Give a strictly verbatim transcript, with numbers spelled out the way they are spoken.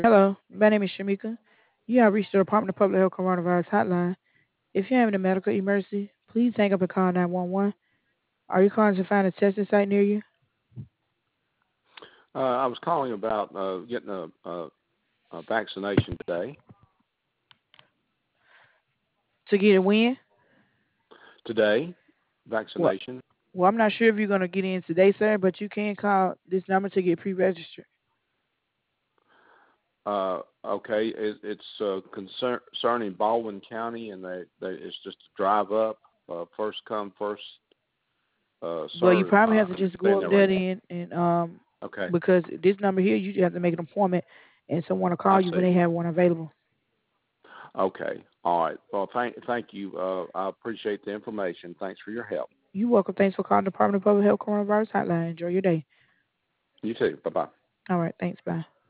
Hello, my name is Shamika. You have reached the Department of Public Health Coronavirus Hotline. If you're having a medical emergency, please hang up and call nine one one. Are you calling to find a testing site near you? Uh, I was calling about uh, getting a, a, a vaccination today. To get a win? Today, Well, vaccination. well, I'm not sure if you're going to get in today, sir, but you can call this number to get pre-registered. Uh, okay, it, it's uh, concern, concerning Baldwin County, and they, they it's just a drive up, uh, first come, first uh, Well, you serve. probably I have to just go understand up that there right. then, and um, Okay, because this number here, you just have to make an appointment, and someone will call I you when see. they have one available. Okay, all right. Well, thank thank you. Uh, I appreciate the information. Thanks for your help. You're welcome. Thanks for calling the Department of Public Health Coronavirus Hotline. Enjoy your day. You too. Bye bye. All right. Thanks. Bye.